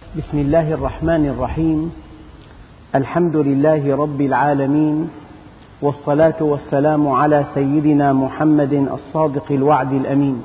بسم الله الرحمن الرحيم. الحمد لله رب العالمين، والصلاة والسلام على سيدنا محمد الصادق الوعد الأمين.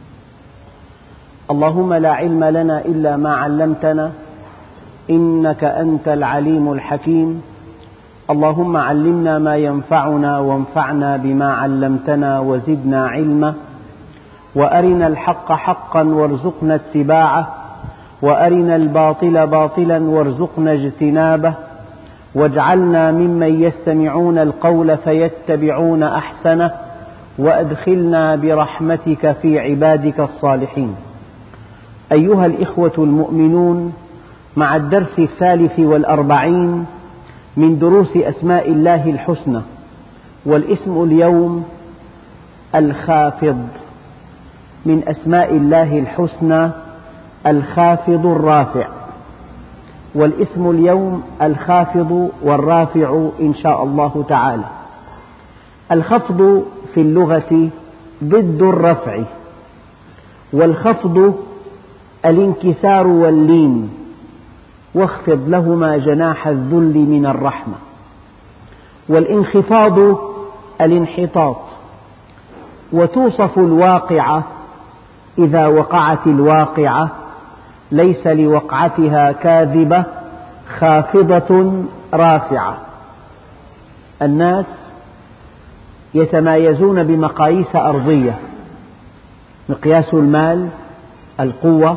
اللهم لا علم لنا إلا ما علمتنا، إنك أنت العليم الحكيم. اللهم علمنا ما ينفعنا وانفعنا بما علمتنا وزدنا علما، وأرنا الحق حقا وارزقنا اتباعه، وأرنا الباطل باطلا وارزقنا اجتنابه، واجعلنا ممن يستمعون القول فيتبعون أحسنه، وأدخلنا برحمتك في عبادك الصالحين. أيها الإخوة المؤمنون، مع الدرس 43 من دروس أسماء الله الحسنى، والاسم اليوم الخافض. من أسماء الله الحسنى الخافض الرافع، والاسم اليوم الخافض والرافع إن شاء الله تعالى. الخفض في اللغة ضد الرفع، والخفض الانكسار واللين، واخفض لهما جناح الذل من الرحمة. والانخفاض الانحطاط. وتوصف الواقعة إذا وقعت الواقعة ليس لوقعتها كاذبة خافضة رافعة. الناس يتمايزون بمقاييس أرضية: مقياس المال، القوة،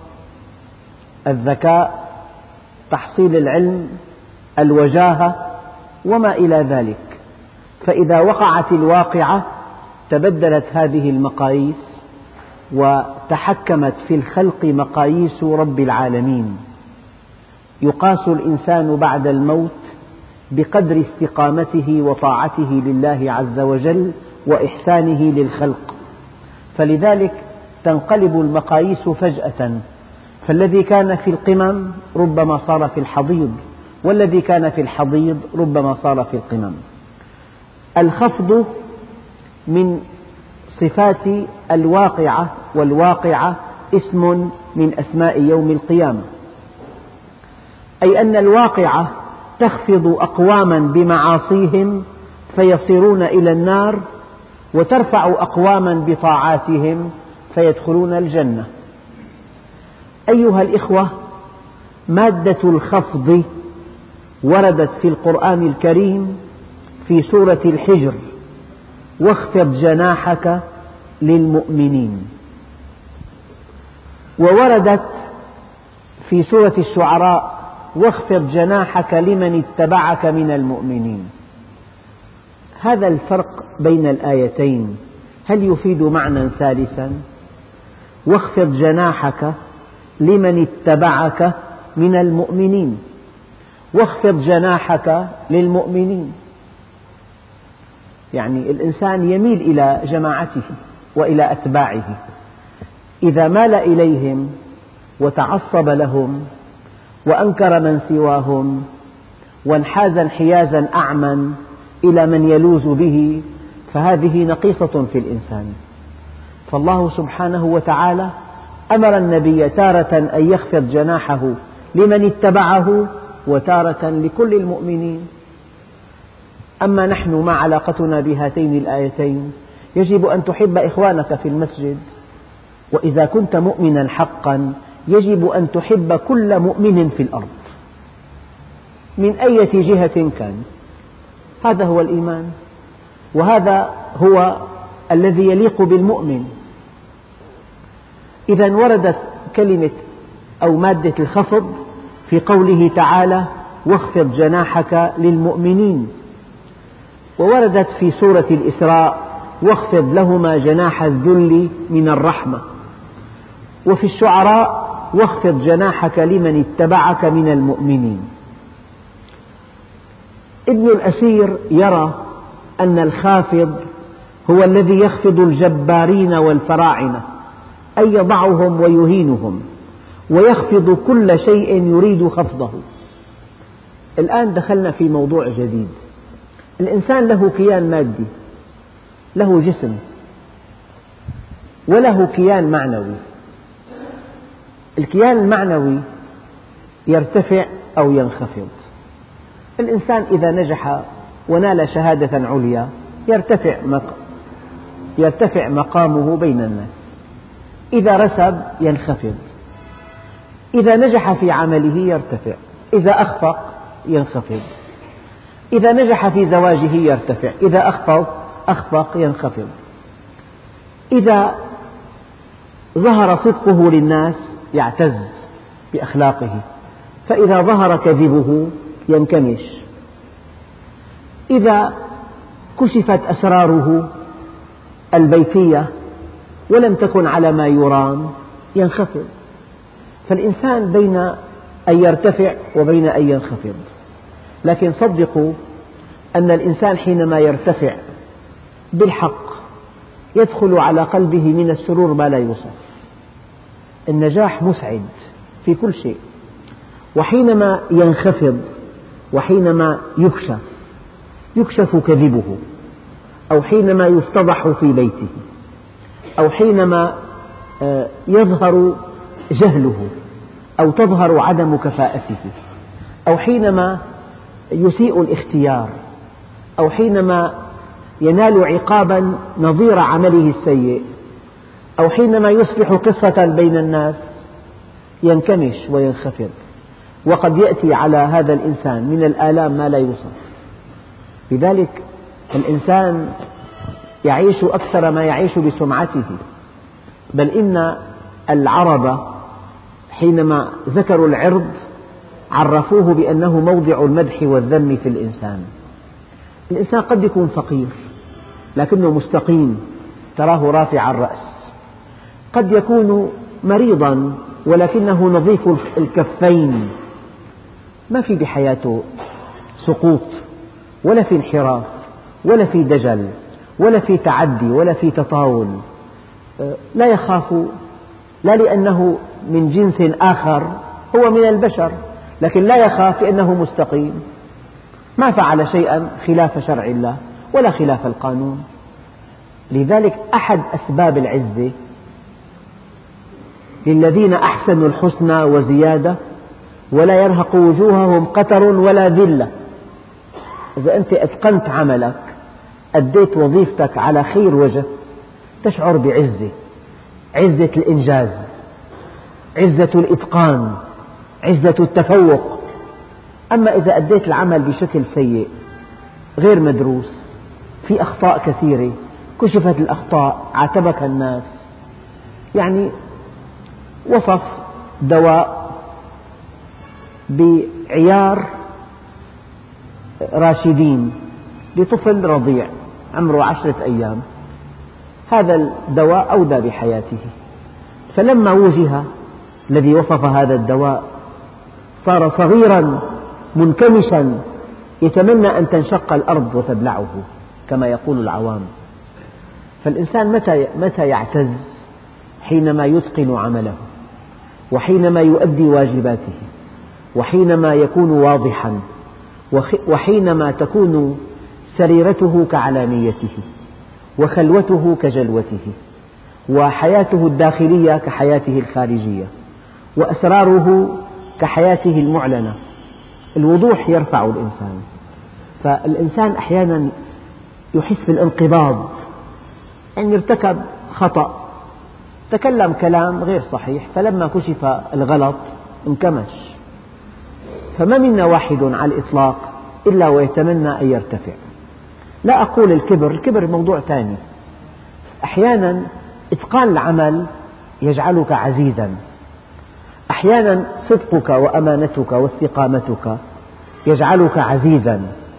الذكاء، تحصيل العلم، الوجاهة، وما إلى ذلك. فإذا وقعت الواقعة تبدلت هذه المقاييس، وتحكمت في الخلق مقاييس رب العالمين. يقاس الإنسان بعد الموت بقدر استقامته وطاعته لله عز وجل وإحسانه للخلق، فلذلك تنقلب المقاييس فجأة، فالذي كان في القمم ربما صار في الحضيض، والذي كان في الحضيض ربما صار في القمم. الخفض من صفات الواقعة، والواقعة اسم من أسماء يوم القيامة، أي أن الواقعة تخفض أقواما بمعاصيهم فيصيرون إلى النار، وترفع أقواما بطاعاتهم فيدخلون الجنة. أيها الإخوة، مادة الخفض وردت في القرآن الكريم في سورة الحجر: واخفض جناحك للمؤمنين. ووردت في سورة الشعراء: واخفض جناحك لمن اتبعك من المؤمنين. هذا الفرق بين الآيتين هل يفيد معنى ثالثا؟ واخفض جناحك لمن اتبعك من المؤمنين، واخفض جناحك للمؤمنين، يعني الإنسان يميل إلى جماعته وإلى أتباعه. إذا مال إليهم وتعصب لهم وأنكر من سواهم وانحاز انحيازا أعمى إلى من يلوذ به، فهذه نقيصة في الإنسان. فالله سبحانه وتعالى أمر النبي تارة أن يخفض جناحه لمن اتبعه، وتارة لكل المؤمنين. أما نحن ما علاقتنا بهاتين الآيتين؟ يجب أن تحب إخوانك في المسجد، وإذا كنت مؤمنا حقا يجب أن تحب كل مؤمن في الأرض من أي جهة كان. هذا هو الإيمان، وهذا هو الذي يليق بالمؤمن. إذا وردت كلمة أو مادة الخفض في قوله تعالى: واخفض جناحك للمؤمنين. ووردت في سورة الإسراء: واخفض لهما جناح الذل من الرحمة. وفي الشعراء: واخفض جناحك لمن اتبعك من المؤمنين. ابن الأثير يرى أن الخافض هو الذي يخفض الجبارين والفراعنة، أي يضعهم ويهينهم، ويخفض كل شيء يريد خفضه. الآن دخلنا في موضوع جديد. الإنسان له كيان مادي، له جسم، وله كيان معنوي. الكيان المعنوي يرتفع أو ينخفض. الإنسان إذا نجح ونال شهادة عليا يرتفع مقامه بين الناس، إذا رسب ينخفض، إذا نجح في عمله يرتفع، إذا أخفق ينخفض، إذا نجح في زواجه يرتفع، إذا أخفق ينخفض، إذا ظهر صدقه للناس يعتز بأخلاقه، فإذا ظهر كذبه ينكمش، إذا كشفت أسراره البيتية ولم تكن على ما يرام ينخفض. فالإنسان بين أن يرتفع وبين أن ينخفض، لكن صدقوا أن الإنسان حينما يرتفع بالحق يدخل على قلبه من السرور ما لا يوصف. النجاح مسعد في كل شيء، وحينما ينخفض وحينما يكشف كذبه، أو حينما يفتضح في بيته، أو حينما يظهر جهله أو تظهر عدم كفاءته، أو حينما يسيء الاختيار، أو حينما ينال عقابا نظير عمله السيء، أو حينما يصبح قصة بين الناس ينكمش وينخفض. وقد يأتي على هذا الإنسان من الآلام ما لا يوصف. لذلك الإنسان يعيش أكثر ما يعيش بسمعته، بل إن العرب حينما ذكروا العرض عرفوه بأنه موضع المدح والذم في الإنسان. الإنسان قد يكون فقير لكنه مستقيم، تراه رافع الرأس، قد يكون مريضا ولكنه نظيف الكفين، ما في بحياته سقوط ولا في انحراف ولا في دجل ولا في تعدي ولا في تطاول، لا يخاف، لا لأنه من جنس آخر، هو من البشر، لكن لا يخاف لأنه مستقيم، ما فعل شيئا خلاف شرع الله ولا خلاف القانون. لذلك أحد أسباب العزة للذين أحسنوا الحسنى وزيادة ولا يرهق وجوههم قتر ولا ذلة. إذا أنت أتقنت عملك، أديت وظيفتك على خير وجه، تشعر بعزة، عزة الإنجاز، عزة الإتقان، عزة التفوق. أما إذا أديت العمل بشكل سيء غير مدروس، في أخطاء كثيرة، كشفت الأخطاء، عاتبك الناس. يعني وصف دواء بعيار راشدين لطفل رضيع عمره 10 أيام، هذا الدواء أودى بحياته، فلما وجه الذي وصف هذا الدواء صار صغيرا منكمشا يتمنى أن تنشق الأرض وتبلعه كما يقول العوام. فالإنسان متى يعتز؟ حينما يتقن عمله، وحينما يؤدي واجباته، وحينما يكون واضحا، وحينما تكون سريرته كعلانيته، وخلوته كجلوته، وحياته الداخلية كحياته الخارجية، وأسراره كحياته المعلنة. الوضوح يرفع الإنسان. فالإنسان أحيانا يحس بالانقباض، أن ارتكب خطأ، تكلم كلام غير صحيح، فلما كشف الغلط انكمش. فما منا واحد على الإطلاق إلا ويتمنى أن يرتفع. لا أقول الكبر موضوع ثاني. أحيانا إتقان العمل يجعلك عزيزا، أحيانا صدقك وأمانتك واستقامتك يجعلك عزيزا،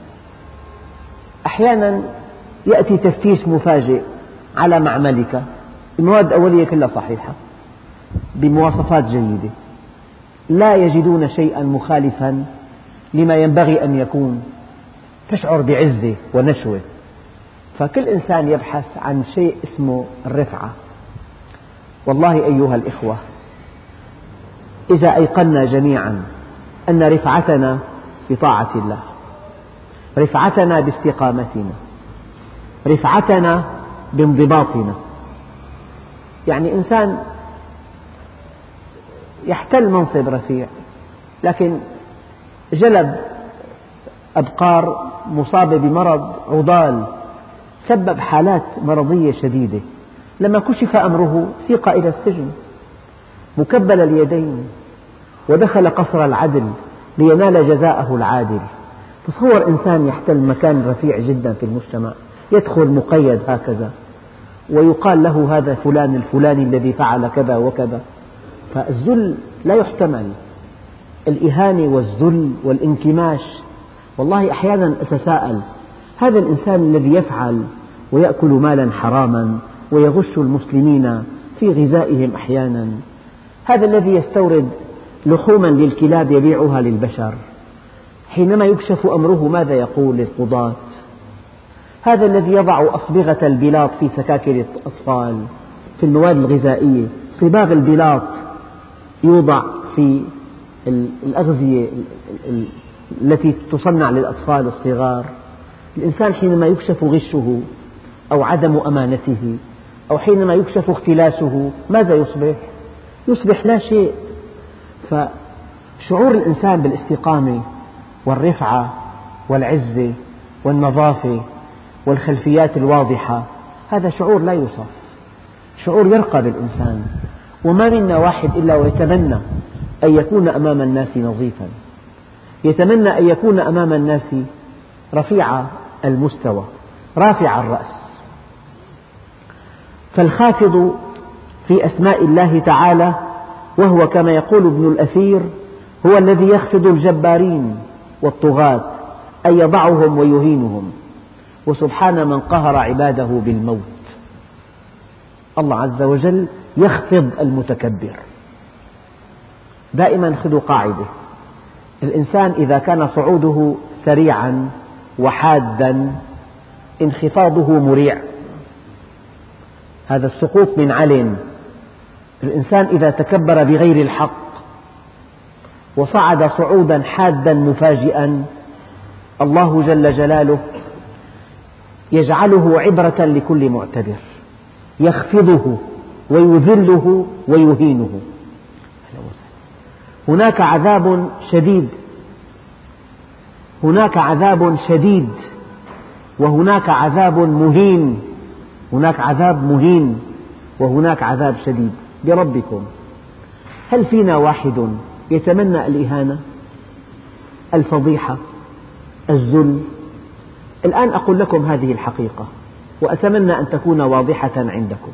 أحيانا يأتي تفتيش مفاجئ على معملك، المواد الأولية كلها صحيحة بمواصفات جيدة، لا يجدون شيئا مخالفا لما ينبغي أن يكون، تشعر بعزة ونشوة. فكل إنسان يبحث عن شيء اسمه الرفعة. والله أيها الإخوة، إذا أيقنا جميعا أن رفعتنا بطاعة الله، رفعتنا باستقامتنا، رفعتنا بانضباطنا، يعني إنسان يحتل منصب رفيع لكن جلب أبقار مصابة بمرض عضال سبب حالات مرضية شديدة، لما كشف أمره سيق إلى السجن مكبل اليدين ودخل قصر العدل لينال جزاءه العادل. تصور إنسان يحتل مكان رفيع جدا في المجتمع، يدخل مقيد هكذا ويقال له هذا فلان الفلاني الذي فعل كذا وكذا. فالذل لا يحتمل، الإهانة والذل والانكماش. والله أحيانا أتساءل، هذا الإنسان الذي يفعل ويأكل مالا حراما ويغش المسلمين في غذائهم أحيانا، هذا الذي يستورد لحوما للكلاب يبيعها للبشر، حينما يكشف أمره ماذا يقول للقضاة؟ هذا الذي يضع أصبغة البلاط في سكاكر الأطفال في المواد الغذائية، صباغ البلاط يوضع في الأغذية التي تصنع للأطفال الصغار. الإنسان حينما يكشف غشه أو عدم أمانته أو حينما يكشف اختلاسه ماذا يصبح؟ يصبح لا شيء. فشعور الإنسان بالاستقامة والرفعة والعزة والنظافة والخلفيات الواضحة هذا شعور لا يوصف، شعور يرقى بالإنسان. وما منا واحد إلا ويتمنى أن يكون أمام الناس نظيفا، يتمنى أن يكون أمام الناس رفيع المستوى رافع الرأس. فالخافض في أسماء الله تعالى، وهو كما يقول ابن الأثير هو الذي يخفض الجبارين والطغاة أي يضعهم ويهينهم، وسبحان من قهر عباده بالموت. الله عز وجل يخفض المتكبر. دائما خذوا قاعدة، الإنسان إذا كان صعوده سريعا وحادا انخفاضه مريع، هذا السقوط من علم. الإنسان إذا تكبر بغير الحق وصعد صعودا حادا مفاجئا الله جل جلاله يجعله عبرة لكل معتبر، يخفضه ويذله ويهينه. هناك عذاب شديد، هناك عذاب شديد وهناك عذاب مهين، هناك عذاب مهين وهناك عذاب شديد بربكم. هل فينا واحد يتمنى الإهانة، الفضيحة، الذل؟ الآن أقول لكم هذه الحقيقة وأتمنى أن تكون واضحة عندكم.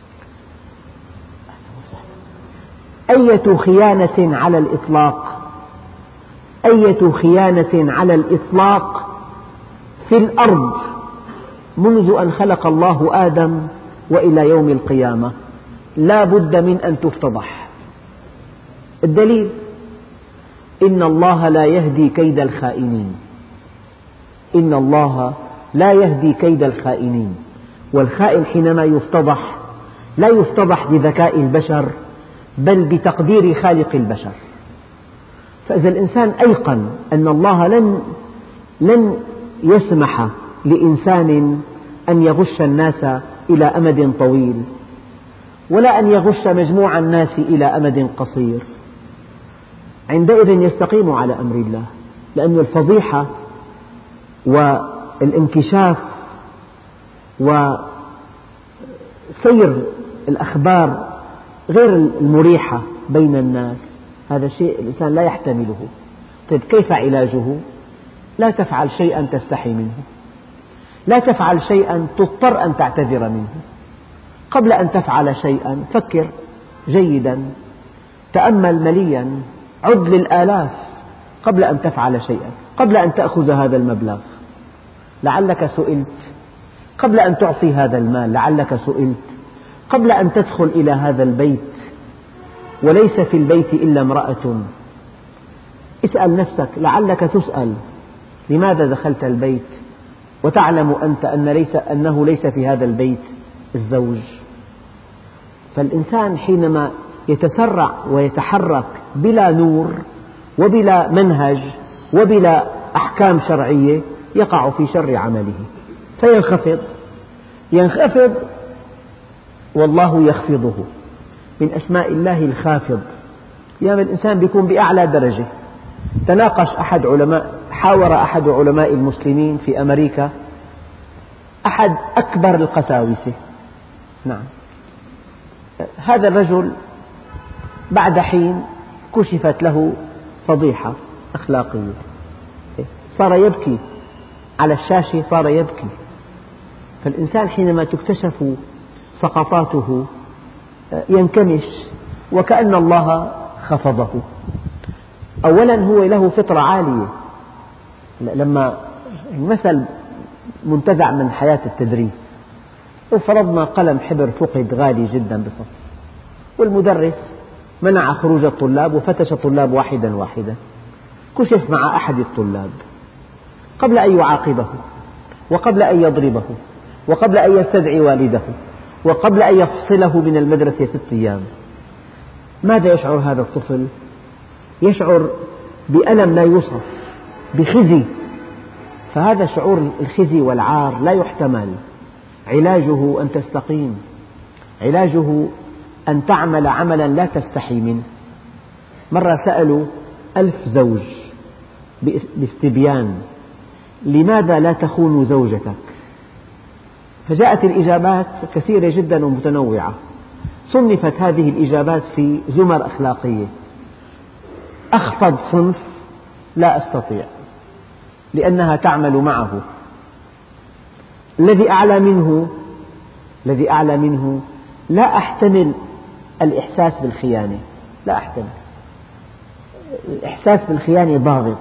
أية خيانة على الإطلاق، أية خيانة على الإطلاق في الأرض منذ أن خلق الله آدم وإلى يوم القيامة لا بد من أن تفتضح. الدليل: إن الله لا يهدي كيد الخائنين، إن الله لا يهدي كيد الخائنين. والخائن حينما يفتضح لا يفتضح بذكاء البشر بل بتقدير خالق البشر. فإذا الإنسان أيقن أن الله لن يسمح لإنسان أن يغش الناس إلى أمد طويل ولا أن يغش مجموع الناس إلى أمد قصير، عندئذ يستقيم على أمر الله، لأن الفضيحة والانكشاف وسير الأخبار غير المريحة بين الناس هذا شيء الإنسان لا يحتمله. طيب كيف علاجه؟ لا تفعل شيئا تستحي منه، لا تفعل شيئا تضطر أن تعتذر منه. قبل أن تفعل شيئا فكر جيدا، تأمل مليا، عد للآلاف قبل أن تفعل شيئا، قبل أن تأخذ هذا المبلغ لعلك سئلت، قبل أن تعطي هذا المال لعلك سئلت، قبل أن تدخل إلى هذا البيت وليس في البيت إلا امرأة اسأل نفسك لعلك تسأل لماذا دخلت البيت وتعلم أنت أنه ليس في هذا البيت الزوج. فالإنسان حينما يتسرع ويتحرك بلا نور وبلا منهج وبلا أحكام شرعية يقع في شر عمله ينخفض والله يخفضه. من أسماء الله الخافض، يعني الإنسان يكون بأعلى درجة حاور أحد علماء المسلمين في أمريكا أحد أكبر القساوسة. نعم، هذا الرجل بعد حين كشفت له فضيحة أخلاقية، صار يبكي على الشاشة، صار يبكي. فالإنسان حينما تكتشف سقطاته ينكمش وكأن الله خفضه. أولا هو له فطرة عالية، لما مثل منتزع من حياة التدريس، وفرضنا قلم حبر فقد غالي جدا بصف، والمدرس منع خروج الطلاب وفتش الطلاب واحدا واحدا، كشف مع أحد الطلاب قبل أن يعاقبه وقبل أن يضربه وقبل أن يستدعي والده وقبل أن يفصله من المدرسة 6 أيام. ماذا يشعر هذا الطفل؟ يشعر بألم لا يوصف، بخزي. فهذا شعور الخزي والعار لا يحتمل. علاجه أن تستقيم، علاجه أن تعمل عملا لا تستحي منه. مرة سألوا 1000 زوج باستبيان: لماذا لا تخون زوجتك؟ فجاءت الإجابات كثيرة جدا ومتنوعة. صنفت هذه الإجابات في زمر أخلاقية. أخفض صنف: لا أستطيع، لأنها تعمل معه. الذي أعلى منه: لا أحتمل الإحساس بالخيانة، لا أحتمل. الإحساس بالخيانة ضاغط.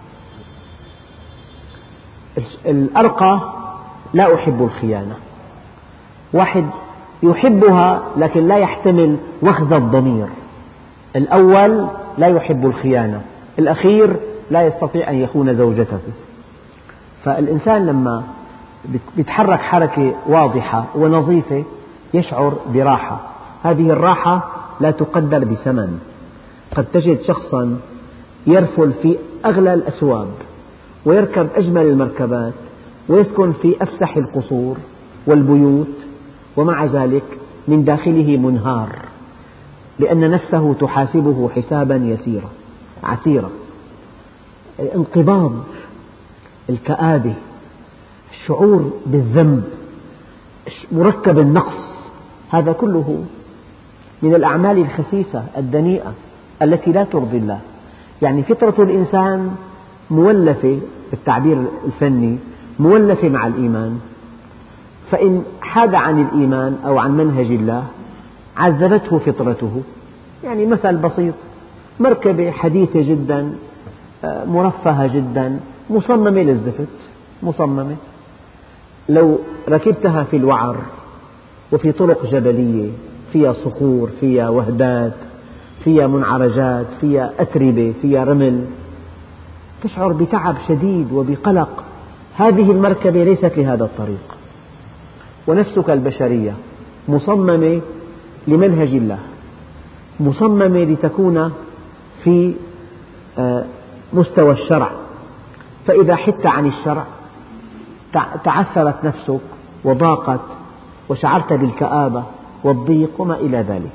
الأرقى: لا أحب الخيانة. واحد يحبها لكن لا يحتمل وخز الضمير. الأول لا يحب الخيانة، الأخير لا يستطيع أن يخون زوجته. فالإنسان لما يتحرك حركة واضحة ونظيفة يشعر براحة. هذه الراحة لا تقدر بثمن. قد تجد شخصا يرفل في أغلى الأسواق ويركب أجمل المركبات ويسكن في أفسح القصور والبيوت، ومع ذلك من داخله منهار، لأن نفسه تحاسبه حسابا يسيرا عسيرا. الانقباض، الكآبة، الشعور بالذنب، مركب النقص، هذا كله من الأعمال الخسيسة الدنيئة التي لا ترضي الله. يعني فطرة الإنسان مولفة بالتعبير الفني، مولفة مع الإيمان، فإن حاد عن الإيمان أو عن منهج الله عذبته فطرته. يعني مثل بسيط: مركبة حديثة جدا مرفهة جدا مصممة للزفت، مصممة، لو ركبتها في الوعر وفي طرق جبلية فيها صخور، فيها وهدات، فيها منعرجات، فيها أتربة، فيها رمل، تشعر بتعب شديد وبقلق. هذه المركبة ليست لهذا الطريق. ونفسك البشرية مصممة لمنهج الله، مصممة لتكون في مستوى الشرع، فإذا حدت عن الشرع تعثرت نفسك وضاقت وشعرت بالكآبة والضيق وما إلى ذلك.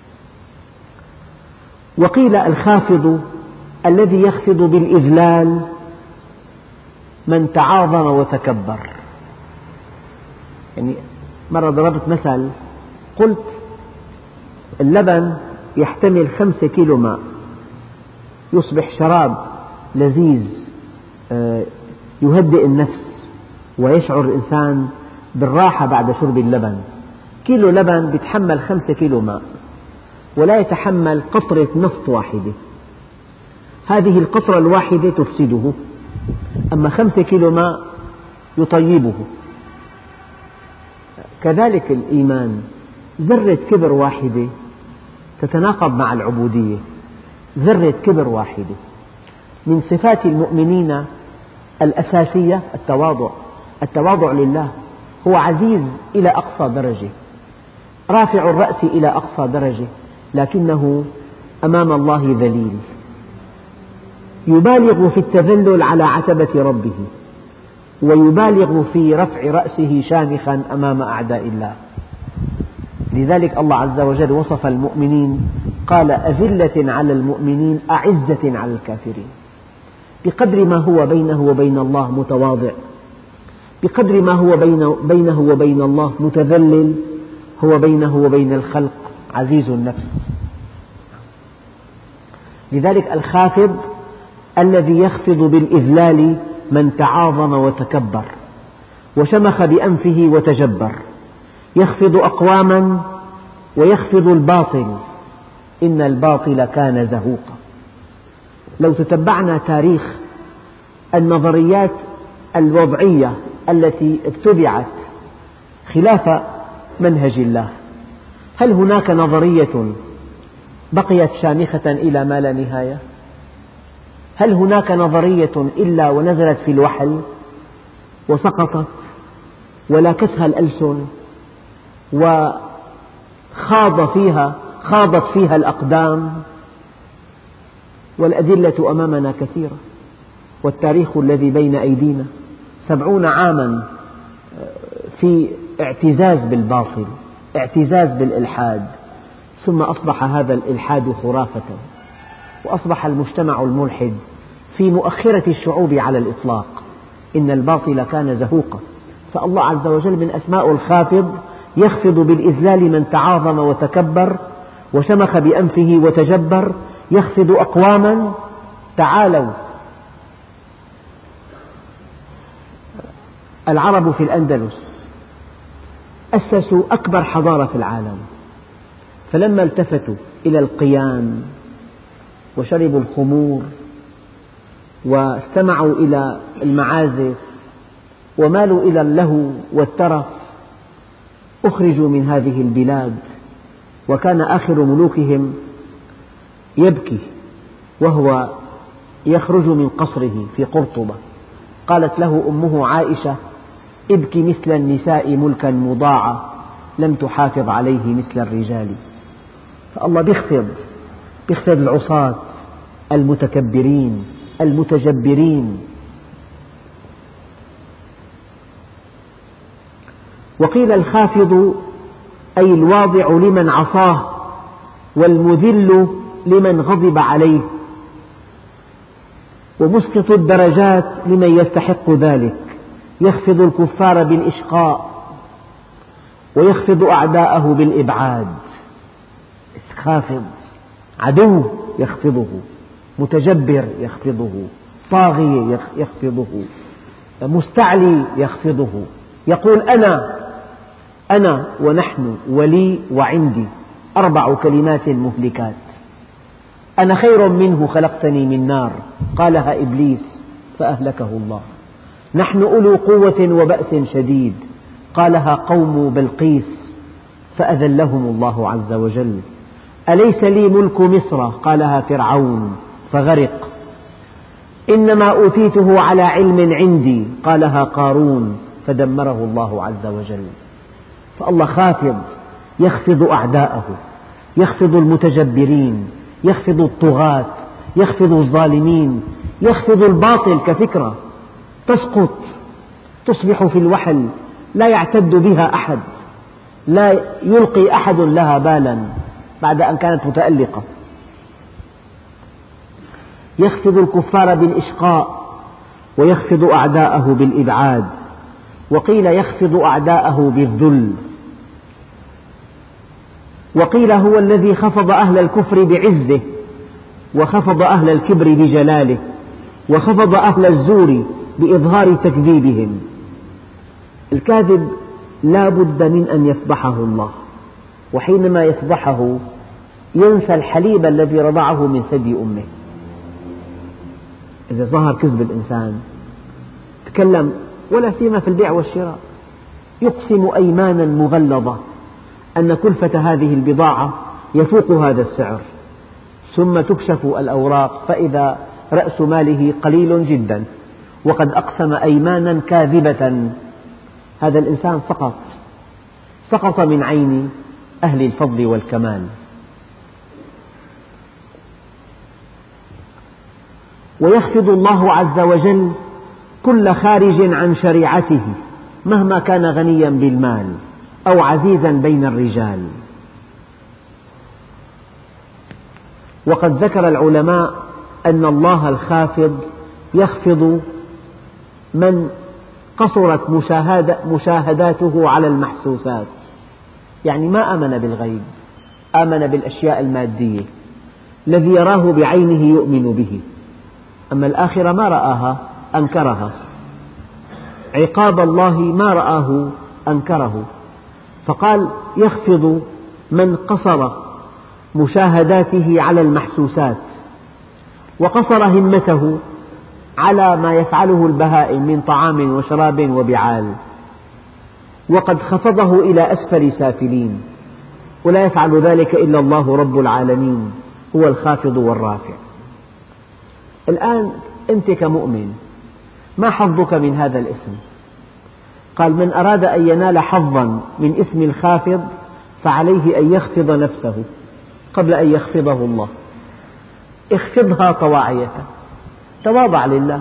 وقيل الخافض الذي يخفض بالإذلال من تعاظم وتكبر. يعني مرة ضربت مثل، قلت اللبن يحتمل 5 كيلو ماء، يصبح شراب لذيذ يهدئ النفس ويشعر الإنسان بالراحة بعد شرب اللبن. كيلو لبن يتحمل 5 كيلو ماء ولا يتحمل قطرة نفط واحدة. هذه القطرة الواحدة تفسده، أما 5 كيلو ماء يطيبه. كذلك الإيمان، ذرة كبر واحدة تتناقض مع العبودية. ذرة كبر واحدة. من صفات المؤمنين الأساسية التواضع لله. هو عزيز إلى أقصى درجة، رافع الرأس إلى أقصى درجة، لكنه أمام الله ذليل. يبالغ في التذلل على عتبة ربه، ويبالغ في رفع رأسه شامخا أمام أعداء الله. لذلك الله عز وجل وصف المؤمنين قال: أذلة على المؤمنين أعزة على الكافرين. بقدر ما هو بينه وبين الله متواضع، بقدر ما هو بينه وبين الله متذلل، هو بينه وبين الخلق عزيز النفس. لذلك الخافض الذي يخفض بالإذلال من تعاظم وتكبر وشمخ بأنفه وتجبر، يخفض أقواما ويخفض الباطل، إن الباطل كان زهوقا. لو تتبعنا تاريخ النظريات الوضعية التي ابتدعت خلاف منهج الله، هل هناك نظرية بقيت شامخة إلى ما لا نهاية؟ هل هناك نظرية إلا ونزلت في الوحل وسقطت ولاكتها الألسن وخاضت فيها الأقدام؟ والأدلة أمامنا كثيرة، والتاريخ الذي بين أيدينا 70 عاما في اعتزاز بالباطل، اعتزاز بالإلحاد، ثم أصبح هذا الإلحاد خرافة، وأصبح المجتمع الملحد في مؤخرة الشعوب على الإطلاق، إن الباطل كان زهوقا. فالله عز وجل من أسماء الخافض يخفض بالإذلال من تعاظم وتكبر وشمخ بأنفه وتجبر، يخفض أقواما تعالوا. العرب في الأندلس أسسوا أكبر حضارة في العالم، فلما التفتوا إلى القيان وشربوا الخمور واستمعوا إلى المعازف ومالوا إلى اللهو والترف أخرجوا من هذه البلاد. وكان آخر ملوكهم يبكي وهو يخرج من قصره في قرطبة، قالت له أمه عائشة: ابكي مثل النساء ملكا مضاعا، لم تحافظ عليه مثل الرجال. فالله بيخفض العصاة المتكبرين المتجبرين. وقيل الخافض أي الواضع لمن عصاه، والمذل لمن غضب عليه، ومسقط الدرجات لمن يستحق ذلك. يخفض الكفار بالإشقاء ويخفض أعداءه بالإبعاد. خافض عدو يخفضه، متجبر يخفضه، طاغية يخفضه، مستعلي يخفضه. يقول أنا ونحن ولي وعندي، 4 كلمات مهلكات. أنا خير منه خلقتني من نار، قالها إبليس فأهلكه الله. نحن أولو قوة وبأس شديد، قالها قوم بلقيس فأذلهم الله عز وجل. أليس لي ملك مصر، قالها فرعون فغرق. إنما أوتيته على علم عندي، قالها قارون فدمره الله عز وجل. فالله خافض يخفض أعداءه، يخفض المتجبرين، يخفض الطغاة، يخفض الظالمين، يخفض الباطل كفكرة تسقط تصبح في الوحل لا يعتد بها أحد، لا يلقي أحد لها بالا بعد أن كانت متألقة. يخفض الكفار بالإشقاء ويخفض أعداءه بالإبعاد. وقيل يخفض أعداءه بالذل. وقيل هو الذي خفض أهل الكفر بعزه، وخفض أهل الكبر بجلاله، وخفض أهل الزور بإظهار تكذيبهم. الكاذب لا بد من أن يفضحه الله، وحينما يفضحه ينسى الحليب الذي رضعه من ثدي أمه. إذا ظهر كذب الإنسان تكلم، ولا سيما في البيع والشراء، يقسم أيمانا مغلظة أن كلفة هذه البضاعة يفوق هذا السعر، ثم تكشف الأوراق فإذا رأس ماله قليل جدا، وقد أقسم أيمانا كاذبة. هذا الإنسان سقط من عين أهل الفضل والكمال. ويخفض الله عز وجل كل خارج عن شريعته مهما كان غنيا بالمال أو عزيزا بين الرجال. وقد ذكر العلماء أن الله الخافض يخفض من قصرت مشاهداته على المحسوسات، يعني ما آمن بالغيب، آمن بالأشياء المادية، الذي يراه بعينه يؤمن به، أما الآخرة ما رآها أنكرها، عقاب الله ما رآه أنكره، فقال يخفض من قصر مشاهداته على المحسوسات وقصر همته على ما يفعله البهائم من طعام وشراب وبعال، وقد خفضه إلى أسفل سافلين، ولا يفعل ذلك إلا الله رب العالمين، هو الخافض والرافع. الآن أنت كمؤمن ما حظك من هذا الاسم؟ قال من أراد أن ينال حظا من اسم الخافض فعليه أن يخفض نفسه قبل أن يخفضه الله، اخفضها طواعية، تواضع لله،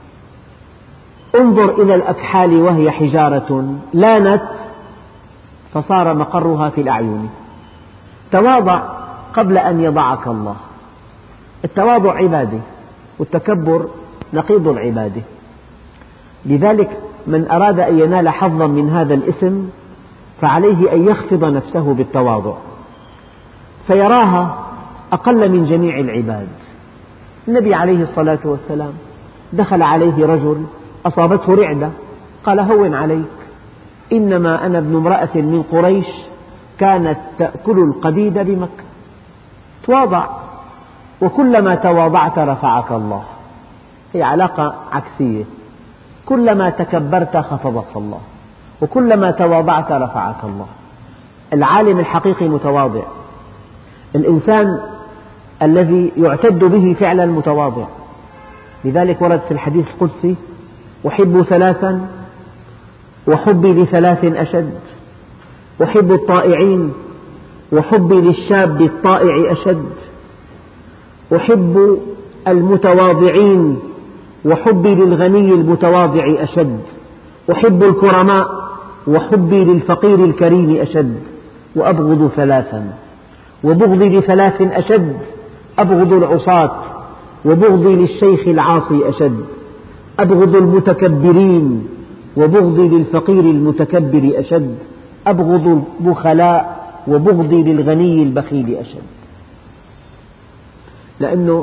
انظر إلى الأكحال وهي حجارة لانت فصار مقرها في الأعين، تواضع قبل أن يضعك الله. التواضع عبادة والتكبر نقيض العبادة، لذلك من أراد أن ينال حظا من هذا الاسم فعليه أن يخفض نفسه بالتواضع فيراها أقل من جميع العباد. النبي عليه الصلاة والسلام دخل عليه رجل أصابته رعدة، قال هون عليك، إنما أنا ابن امرأة من قريش كانت تأكل القديد بمكة. تواضع، وكلما تواضعت رفعك الله، هي علاقة عكسية، كلما تكبرت خفضك الله، وكلما تواضعت رفعك الله. العالم الحقيقي متواضع، الإنسان الذي يعتد به فعلا متواضع، لذلك ورد في الحديث القدسي أحب ثلاثا وحبي لثلاث أشد، أحب الطائعين وحبي للشاب الطائع أشد، أحب المتواضعين وحبي للغني المتواضع أشد، أحب الكرماء وحبي للفقير الكريم أشد، وأبغض ثلاثا، وبغضي لثلاث أشد، أبغض العصاة وبغضي للشيخ العاصي أشد، أبغض المتكبرين وبغضي للفقير المتكبر أشد، أبغض البخلاء وبغضي للغني البخيل أشد. لأنه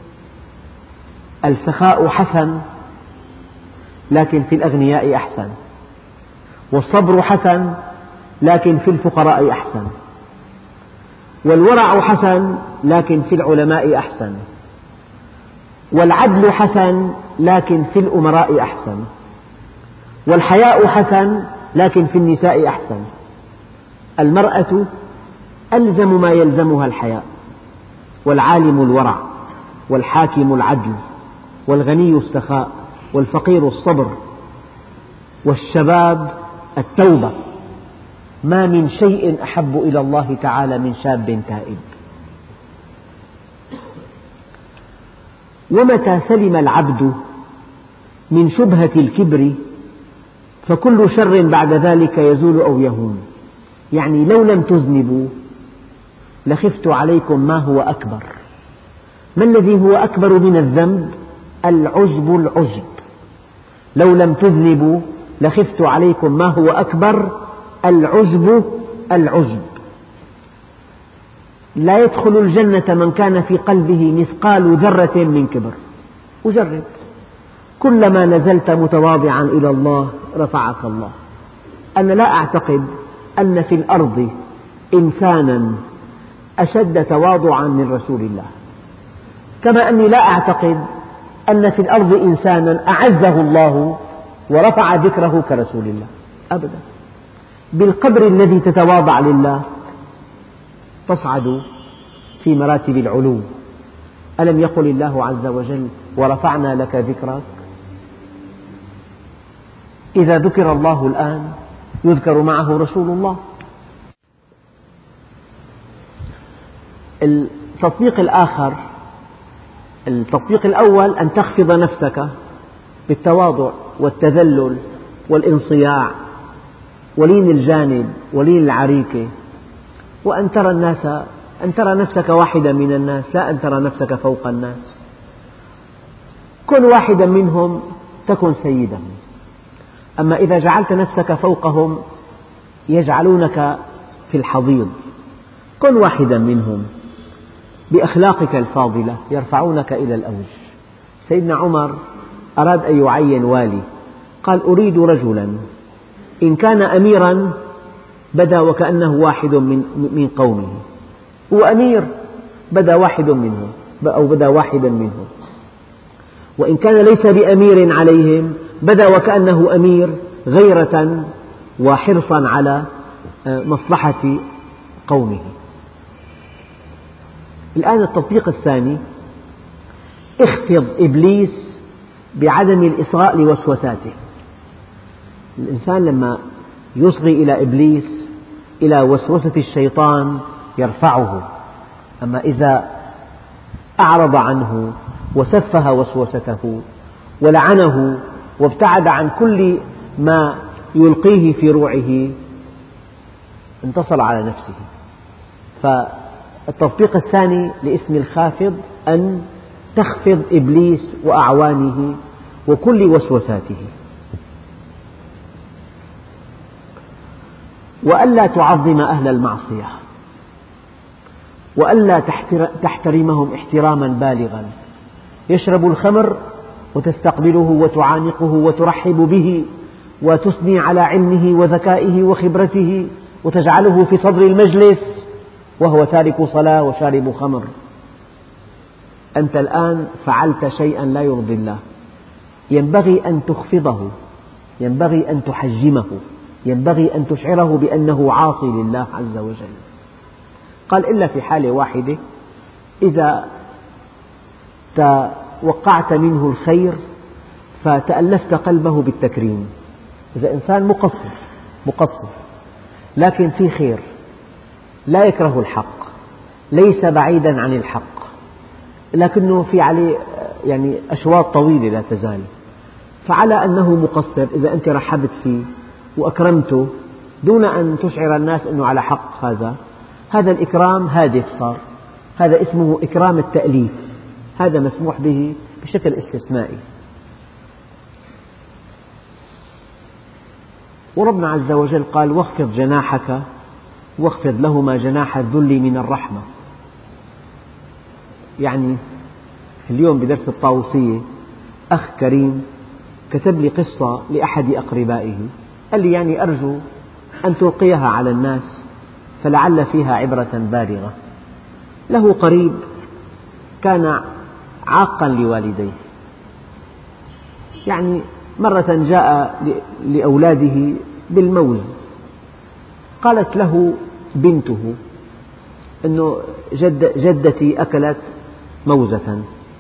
السخاء حسن لكن في الأغنياء أحسن، والصبر حسن لكن في الفقراء أحسن، والورع حسن لكن في العلماء أحسن، والعدل حسن لكن في الأمراء أحسن، والحياء حسن لكن في النساء أحسن. المرأة ألزم ما يلزمها الحياء، والعالم الورع، والحاكم العدل، والغني السخاء، والفقير الصبر، والشباب التوبة. ما من شيء أحب إلى الله تعالى من شاب تائب. ومتى سلم العبد من شبهة الكبر فكل شر بعد ذلك يزول أو يهون. يعني لو لم تذنبوا لخفت عليكم ما هو أكبر. ما الذي هو أكبر من الذنب؟ العجب. العجب. لو لم تذنبوا لخفت عليكم ما هو أكبر، العجب. العجب. لا يدخل الجنة من كان في قلبه مثقال ذرة من كبر. وجرب، كلما نزلت متواضعا إلى الله رفعك الله. أنا لا أعتقد أن في الأرض إنسانا أشد تواضعا من رسول الله، كما أني لا أعتقد أن في الأرض إنسانا أعزه الله ورفع ذكره كرسول الله أبدا. بالقدر الذي تتواضع لله تصعد في مراتب العلو. ألم يقل الله عز وجل ورفعنا لك ذكرك؟ إذا ذكر الله الآن يذكر معه رسول الله. التطبيق الآخر، التطبيق الأول أن تخفض نفسك بالتواضع والتذلل والانصياع ولين الجانب ولين العريكة، وأن ترى نفسك واحدا من الناس، لا أن ترى نفسك فوق الناس. كن واحدا منهم تكن سيدهم. أما إذا جعلت نفسك فوقهم يجعلونك في الحضيض. كن واحدا منهم بأخلاقك الفاضلة يرفعونك إلى الأوج. سيدنا عمر أراد أن يعين والي، قال أريد رجلا إن كان أميرا بدا وكأنه واحد من قومه، هو أمير بدا واحد منهم أو بدا واحدا منهم، وإن كان ليس بأمير عليهم بدا وكأنه أمير غيرة وحرصا على مصلحة قومه. الآن التطبيق الثاني: اخفض إبليس بعدم الإصغاء لوسوساته. الإنسان لما يصغي إلى إبليس، إلى وسوسة الشيطان، يرفعه. أما إذا أعرض عنه وسفه وسوسته ولعنه وابتعد عن كل ما يلقيه في روعه انتصر على نفسه. فالتطبيق الثاني لاسم الخافض أن تخفض إبليس وأعوانه وكل وسوساته، وألا تعظم أهل المعصية، وألا تحترمهم احتراما بالغا. يشرب الخمر وتستقبله وتعانقه وترحب به وتثني على علمه وذكائه وخبرته وتجعله في صدر المجلس وهو تارك صلاة وشارب خمر. أنت الآن فعلت شيئا لا يرضي الله. ينبغي أن تخفضه، ينبغي أن تحجمه، ينبغي أن تشعره بأنه عاصي لله عز وجل. قال إلا في حالة واحدة: إذا توقعت منه الخير فتألفت قلبه بالتكريم. إذا إنسان مقصر لكن في خير، لا يكره الحق، ليس بعيدا عن الحق، لكنه في عليه يعني أشواط طويلة لا تزال، فعلى أنه مقصر إذا أنت رحبت فيه وأكرمته دون أن تشعر الناس أنه على حق، هذا الإكرام هادف صار، هذا اسمه إكرام التأليف، هذا مسموح به بشكل استثنائي. وربنا عز وجل قال: واخفض جناحك واخفض لهما جناح الذل من الرحمة. يعني اليوم بدرس الطاووسية أخ كريم كتب لي قصة لأحد أقربائه، قال لي يعني أرجو أن تلقيها على الناس فلعل فيها عبرة بالغة. له قريب كان عاقا لوالديه، يعني مرة جاء لأولاده بالموز، قالت له بنته أنه جدتي أكلت موزة،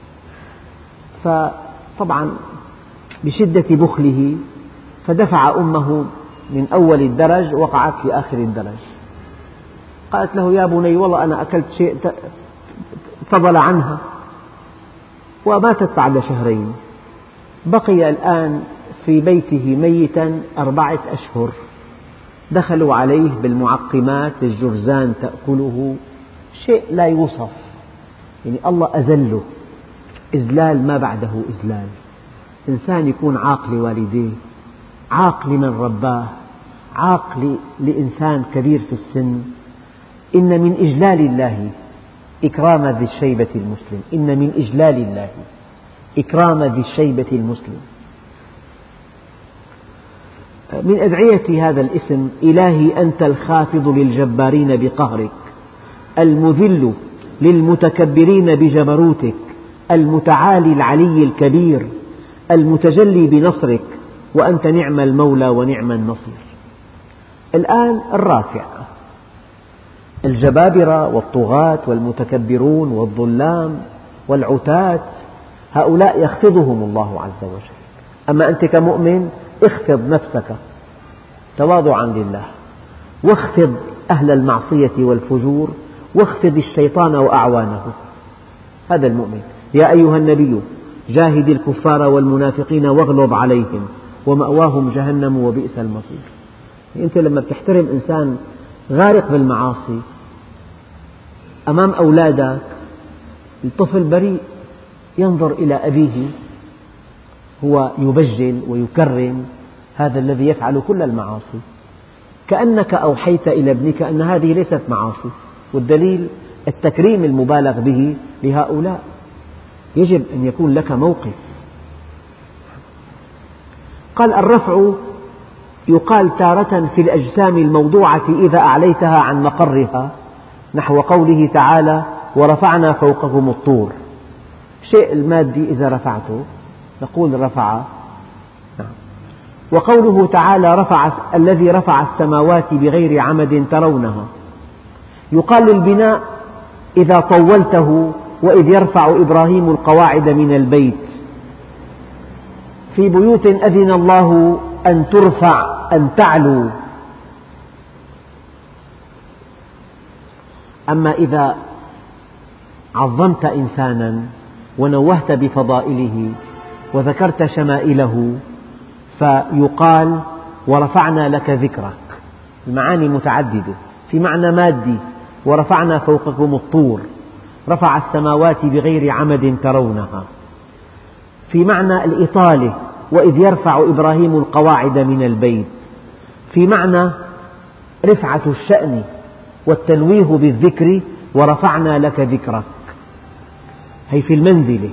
فطبعا بشدة بخله فدفع أمه من أول الدرج وقعت في آخر الدرج. قالت له: يا بني والله أنا أكلت شيء فضل عنها، وماتت بعد شهرين. بقي الآن في بيته ميتا 4 أشهر، دخلوا عليه بالمعقمات، الجرذان تأكله، شيء لا يوصف. يعني الله أذله إذلال ما بعده إذلال. إنسان يكون عاق لوالديه، عاق لمن رباه، عاق لإنسان كبير في السن. إن من إجلال الله إكرام ذي الشيبة المسلم، إن من إجلال الله إكرام ذي الشيبة المسلم. من أدعية هذا الاسم: إلهي أنت الخافض للجبارين بقهرك، المذل للمتكبرين بجبروتك، المتعالي العلي الكبير، المتجلي بنصرك، وأنت نعم المولى ونعم النصير. الآن الرافع، الجبابرة والطغاة والمتكبرون والظلام والعتاة هؤلاء يخفضهم الله عز وجل. أما أنت كمؤمن اخفض نفسك تواضعا لله، واخفض أهل المعصية والفجور، واخفض الشيطان وأعوانه. هذا المؤمن. يا أيها النبي جاهد الكفار والمنافقين واغلظ عليهم ومأواهم جهنم وبئس المصير. أنت لما تحترم إنسان غارق بالمعاصي أمام أولادك، الطفل بريء ينظر إلى أبيه هو يبجل ويكرم هذا الذي يفعل كل المعاصي، كأنك أوحيت إلى ابنك أن هذه ليست معاصي، والدليل التكريم المبالغ به لهؤلاء. يجب أن يكون لك موقف. قال الرفع يقال تارة في الأجسام الموضوعة إذا أعليتها عن مقرها، نحو قوله تعالى ورفعنا فوقهم الطور. الشيء المادي إذا رفعته نقول رفع. وقوله تعالى الذي رفع السماوات بغير عمد ترونها، يقال البناء إذا طولته، وإذ يرفع إبراهيم القواعد من البيت، في بيوت أذن الله أن ترفع أن تعلو. أما إذا عظمت إنسانا ونوهت بفضائله وذكرت شمائله فيقال ورفعنا لك ذكرك. المعاني متعددة، في معنى مادي ورفعنا فوقكم الطور، رفع السماوات بغير عمد ترونها، في معنى الإطالة وإذ يرفع إبراهيم القواعد من البيت، في معنى رفعة الشأن والتنويه بالذكر ورفعنا لك ذكرك، هي في المنزلة.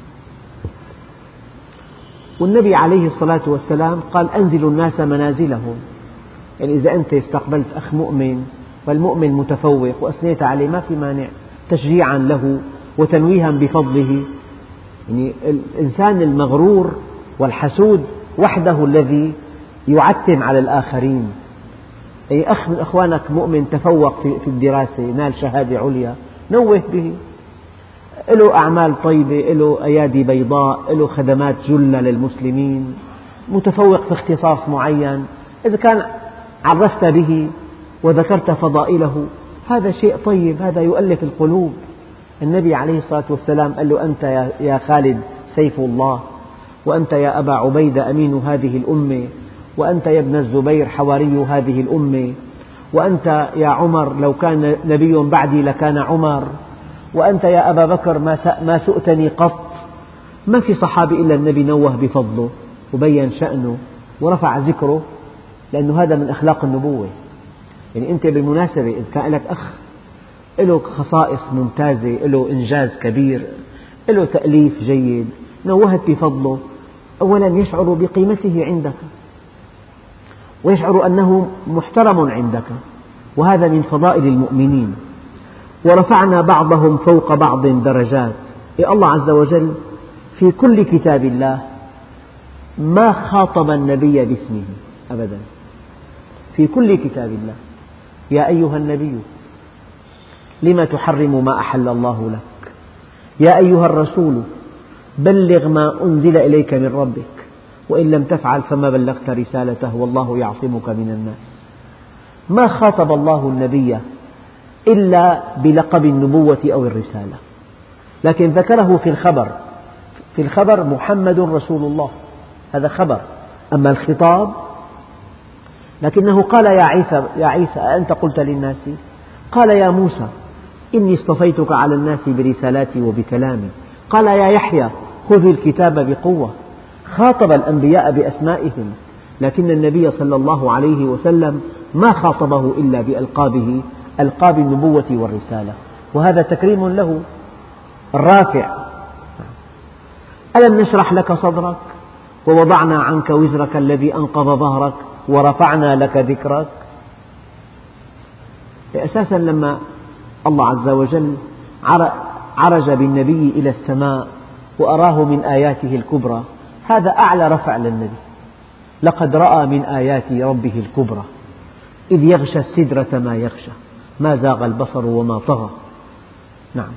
والنبي عليه الصلاة والسلام قال أنزلوا الناس منازلهم، يعني إذا أنت استقبلت أخ مؤمن والمؤمن متفوق وأثنيت عليه ما في مانع، تشجيعا له وتنويها بفضله. يعني الإنسان المغرور والحسود وحده الذي يعتم على الآخرين. أي أخ من أخوانك مؤمن تفوق في الدراسة، نال شهادة عليا، نوه به، له أعمال طيبة، له أيادي بيضاء، له خدمات جلة للمسلمين، متفوق في اختصاص معين، إذا كان عرفت به وذكرت فضائله هذا شيء طيب، هذا يؤلف القلوب. النبي عليه الصلاة والسلام قال له أنت يا خالد سيف الله، وأنت يا أبا عبيدة أمين هذه الأمة، وأنت يا ابن الزبير حواري هذه الأمة، وأنت يا عمر لو كان نبي بعدي لكان عمر، وأنت يا أبا بكر ما سؤتني قط. ما في صحابي إلا النبي نوه بفضله وبين شأنه ورفع ذكره، لأنه هذا من أخلاق النبوة. يعني أنت بالمناسبة إذا كان لك أخ له خصائص ممتازة، له إنجاز كبير، له تأليف جيد، نوهت بفضله، أولا يشعر بقيمته عندك ويشعر أنه محترم عندك، وهذا من فضائل المؤمنين. ورفعنا بعضهم فوق بعض درجات. الله عز وجل في كل كتاب الله ما خاطب النبي باسمه أبدا، في كل كتاب الله يا أيها النبي لم تحرم ما أحل الله لك، يا أيها الرسول بلغ ما أنزل إليك من ربك، وإن لم تفعل فما بلغت رسالته والله يعصمك من الناس. ما خاطب الله النبي إلا بلقب النبوة أو الرسالة، لكن ذكره في الخبر محمد رسول الله، هذا خبر. أما الخطاب لكنه قال يا عيسى أأنت قلت للناس، قال يا موسى إني اصطفيتك على الناس برسالاتي وبكلامي، قال يا يحيى خذ الكتاب بقوة. خاطب الأنبياء بأسمائهم، لكن النبي صلى الله عليه وسلم ما خاطبه إلا بألقابه، ألقاب النبوة والرسالة، وهذا تكريم له. الرافع ألم نشرح لك صدرك ووضعنا عنك وزرك الذي أنقض ظهرك ورفعنا لك ذكرك. أساسا لما الله عز وجل عرج بالنبي إلى السماء وأراه من آياته الكبرى، هذا أعلى رفع للنبي. لقد رأى من آيات ربه الكبرى إذ يغشى السدرة ما يغشى ما زاغ البصر وما طغى. نعم.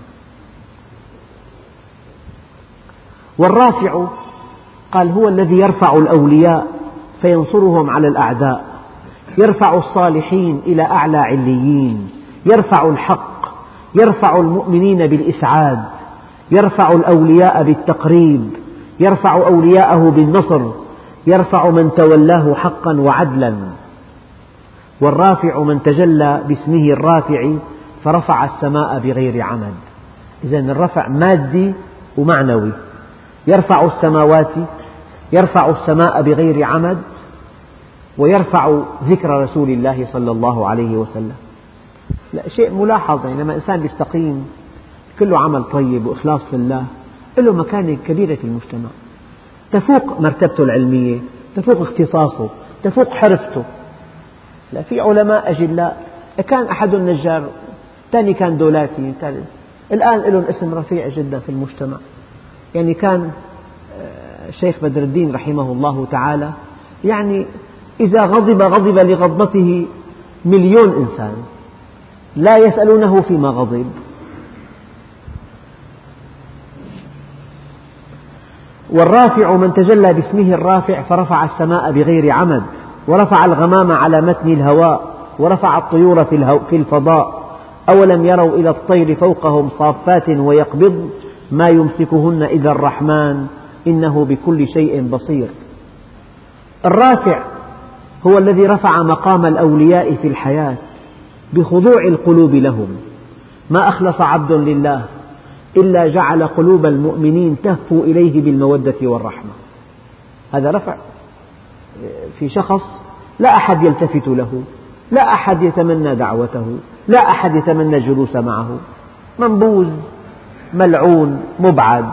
والرافع قال هو الذي يرفع الأولياء فينصرهم على الأعداء، يرفع الصالحين إلى أعلى عليين، يرفع الحق، يرفع المؤمنين بالإسعاد، يرفع الأولياء بالتقريب، يرفع أولياءه بالنصر، يرفع من تولاه حقا وعدلا. والرافع من تجلى باسمه الرافع فرفع السماء بغير عمد. إذن الرفع مادي ومعنوي، يرفع السماوات يرفع السماء بغير عمد، ويرفع ذكر رسول الله صلى الله عليه وسلم. لا شيء ملاحظ، يعني لما إنسان يستقيم كله عمل طيب وإخلاص لله له مكانة كبيرة في المجتمع، تفوق مرتبته العلمية، تفوق اختصاصه، تفوق حرفته. لا في علماء أجلاء كان أحدهم نجار، ثاني كان دولاتي، الآن لهم اسم رفيع جدا في المجتمع. يعني كان الشيخ بدر الدين رحمه الله تعالى، يعني إذا غضب لغضبته 1,000,000 إنسان لا يسألونه فيما غضب. والرافع من تجلى باسمه الرافع فرفع السماء بغير عمد، ورفع الغمام على متن الهواء، ورفع الطيور في الفضاء. أولم يروا إلى الطير فوقهم صافات ويقبضن ما يمسكهن إلا الرحمن إنه بكل شيء بصير. الرافع هو الذي رفع مقام الأولياء في الحياة بخضوع القلوب لهم. ما أخلص عبد لله إلا جعل قلوب المؤمنين تهفو إليه بالمودة والرحمة. هذا رفع في شخص لا أحد يلتفت له، لا أحد يتمنى دعوته، لا أحد يتمنى الجلوس معه، منبوذ ملعون مبعد.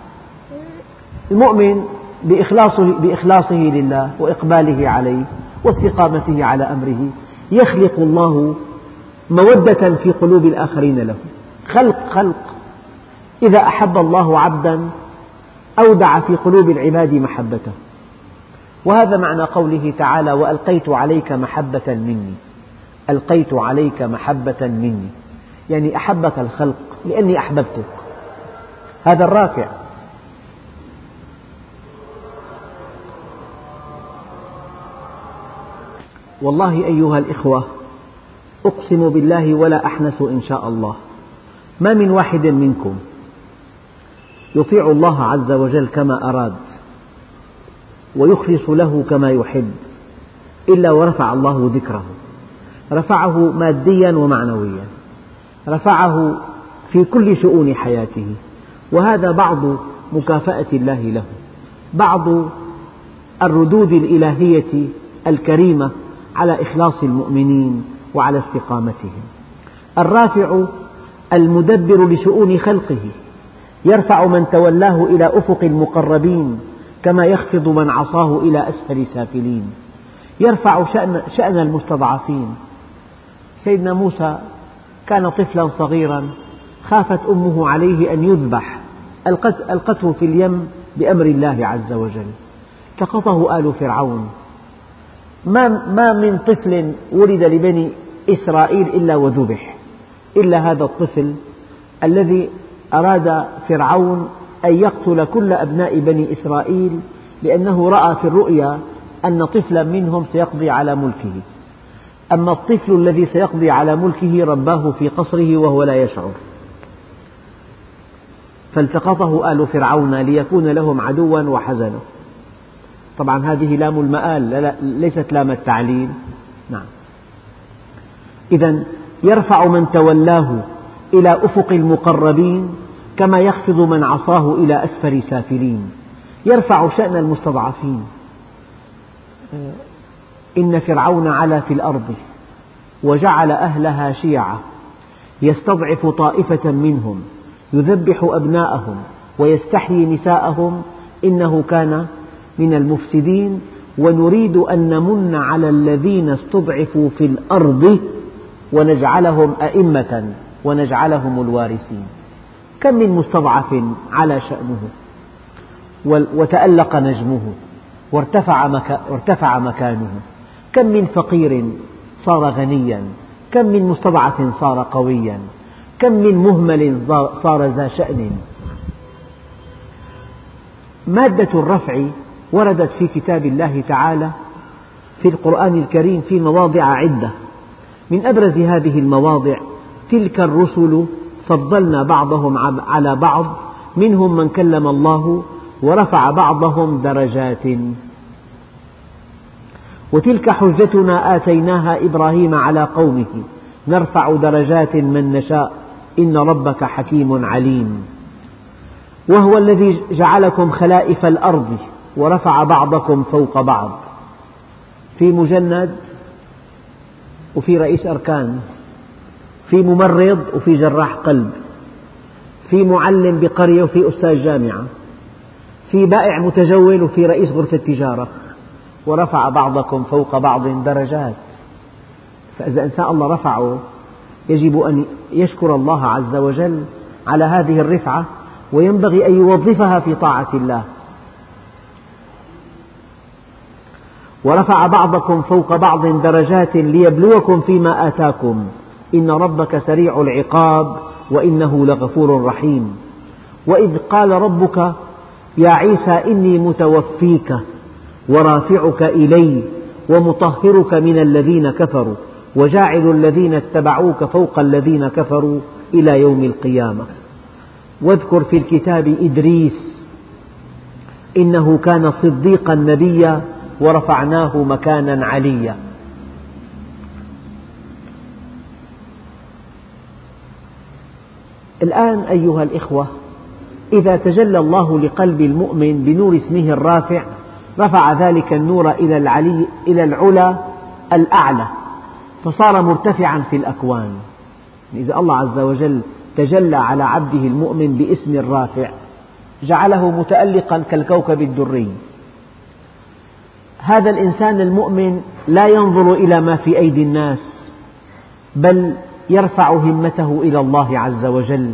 المؤمن بإخلاصه لله وإقباله عليه واستقامته على أمره يخلق الله مودة في قلوب الآخرين له. خلق إذا أحب الله عبدا أودع في قلوب العباد محبته. وهذا معنى قوله تعالى: وألقيت عليك محبة مني. ألقيت عليك محبة مني، يعني أحبك الخلق لأني أحببتك. هذا الرافع. والله أيها الإخوة، أقسم بالله ولا أحنث إن شاء الله، ما من واحد منكم يطيع الله عز وجل كما أراد ويخلص له كما يحب إلا ورفع الله ذكره، رفعه ماديا ومعنويا، رفعه في كل شؤون حياته. وهذا بعض مكافأة الله له، بعض الردود الإلهية الكريمة على إخلاص المؤمنين وعلى استقامتهم. الرافع المدبر لشؤون خلقه، يرفع من تولاه إلى أفق المقربين كما يخفض من عصاه إلى أسفل سافلين. يرفع شأن المستضعفين. سيدنا موسى كان طفلا صغيرا، خافت أمه عليه أن يذبح، ألقته في اليم بأمر الله عز وجل، التقطه آل فرعون. ما من طفل ولد لبني إسرائيل إلا وذبح، إلا هذا الطفل الذي أراد فرعون أن يقتل كل أبناء بني إسرائيل، لأنه رأى في الرؤيا أن طفلا منهم سيقضي على ملكه. أما الطفل الذي سيقضي على ملكه رباه في قصره وهو لا يشعر، فالتقطه آل فرعون ليكون لهم عدوا وحزنا. طبعا هذه لام المآل ليست لام التعليل. نعم. إذن يرفع من تولاه إلى أفق المقربين كما يخفض من عصاه إلى أسفل سافلين. يرفع شأن المستضعفين. إن فرعون علا في الأرض وجعل أهلها شيعا يستضعف طائفة منهم يذبح أبناءهم ويستحيي نساءهم إنه كان من المفسدين ونريد أن نمن على الذين استضعفوا في الأرض ونجعلهم أئمة ونجعلهم الوارثين. كم من مستضعف على شأنه وتألق نجمه وارتفع مكانه، كم من فقير صار غنيا، كم من مستضعف صار قويا، كم من مهمل صار ذا شأن. مادة الرفع وردت في كتاب الله تعالى في القرآن الكريم في مواضع عدة. من أبرز هذه المواضع: تلك الرسل فضلنا بعضهم على بعض منهم من كلم الله ورفع بعضهم درجات. وتلك حجتنا آتيناها إبراهيم على قومه نرفع درجات من نشاء إن ربك حكيم عليم. وهو الذي جعلكم خلائف الأرض ورفع بعضكم فوق بعض، في مجند وفي رئيس أركان، في ممرض وفي جراح قلب، في معلم بقرية وفي أستاذ جامعة، في بائع متجول وفي رئيس غرفة تجارة، ورفع بعضكم فوق بعض درجات. فإذا إنسان الله رفعه يجب أن يشكر الله عز وجل على هذه الرفعة، وينبغي أن يوظفها في طاعة الله. ورفع بعضكم فوق بعض درجات ليبلوكم فيما آتاكم إن ربك سريع العقاب وإنه لغفور رحيم. وإذ قال ربك يا عيسى إني متوفيك ورافعك إلي ومطهرك من الذين كفروا وجاعل الذين اتبعوك فوق الذين كفروا إلى يوم القيامة. واذكر في الكتاب إدريس إنه كان صديقا نبيا ورفعناه مكانا عليا. الآن أيها الإخوة، إذا تجلى الله لقلب المؤمن بنور اسمه الرافع رفع ذلك النور إلى العلا الأعلى، فصار مرتفعا في الأكوان. إذا الله عز وجل تجلى على عبده المؤمن باسم الرافع جعله متألقا كالكوكب الدري. هذا الإنسان المؤمن لا ينظر إلى ما في أيدي الناس، بل يرفع همته إلى الله عز وجل.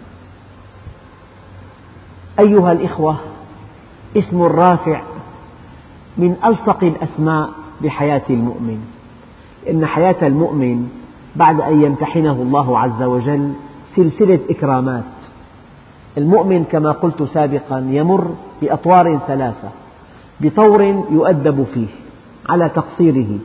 أيها الإخوة، اسم الرافع من ألصق الأسماء بحياة المؤمن، إن حياة المؤمن بعد أن يمتحنه الله عز وجل سلسلة إكرامات. المؤمن كما قلت سابقا يمر بأطوار ثلاثة: بطور يؤدب فيه على تقصيره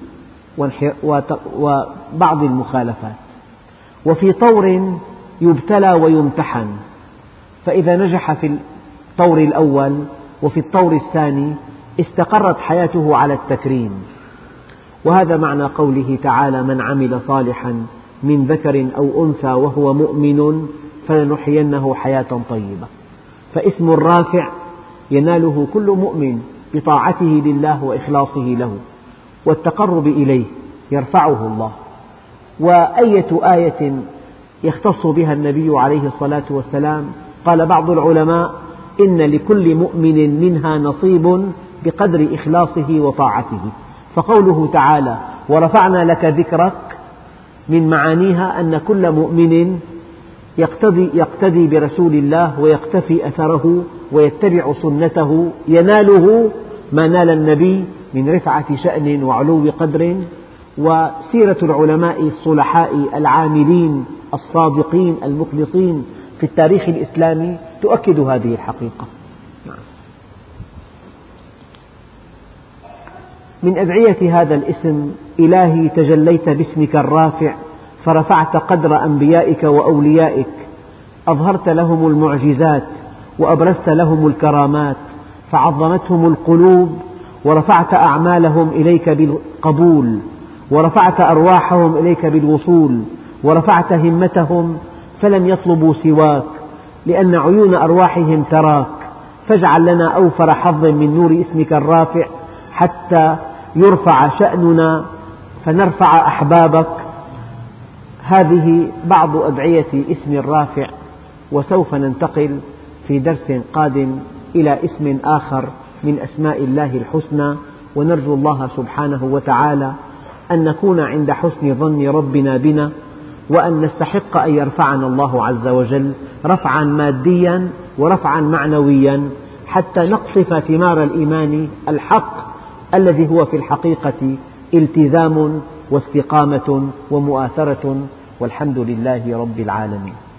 وبعض المخالفات، وفي طور يبتلى ويمتحن، فإذا نجح في الطور الأول وفي الطور الثاني استقرت حياته على التكريم. وهذا معنى قوله تعالى: من عمل صالحا من ذكر أو أنثى وهو مؤمن فلنحيينه حياة طيبة. فاسم الرافع يناله كل مؤمن بطاعته لله وإخلاصه له والتقرب إليه، يرفعه الله. وأية آية يختص بها النبي عليه الصلاة والسلام؟ قال بعض العلماء: إن لكل مؤمن منها نصيب بقدر إخلاصه وطاعته. فقوله تعالى: ورفعنا لك ذكرك، من معانيها أن كل مؤمن يقتدي برسول الله ويقتفي أثره ويتبع سنته يناله ما نال النبي من رفعة شأن وعلو قدر. وسيرة العلماء الصلحاء العاملين الصادقين المخلصين في التاريخ الإسلامي تؤكد هذه الحقيقة. من أدعية هذا الاسم: إلهي تجليت باسمك الرافع فرفعت قدر أنبيائك وأوليائك، أظهرت لهم المعجزات وأبرزت لهم الكرامات، فعظمتهم القلوب ورفعت أعمالهم إليك بالقبول، ورفعت أرواحهم إليك بالوصول، ورفعت همتهم فلم يطلبوا سواك، لأن عيون أرواحهم تراك. فاجعل لنا أوفر حظ من نور اسمك الرافع حتى يرفع شأننا فنرفع أحبابك. هذه بعض أدعية اسم الرافع، وسوف ننتقل في درس قادم إلى اسم آخر من أسماء الله الحسنى، ونرجو الله سبحانه وتعالى أن نكون عند حسن ظن ربنا بنا، وأن نستحق أن يرفعنا الله عز وجل رفعا ماديا ورفعا معنويا، حتى نقصف ثمار الإيمان الحق الذي هو في الحقيقة التزام واستقامة ومؤاثرة، والحمد لله رب العالمين.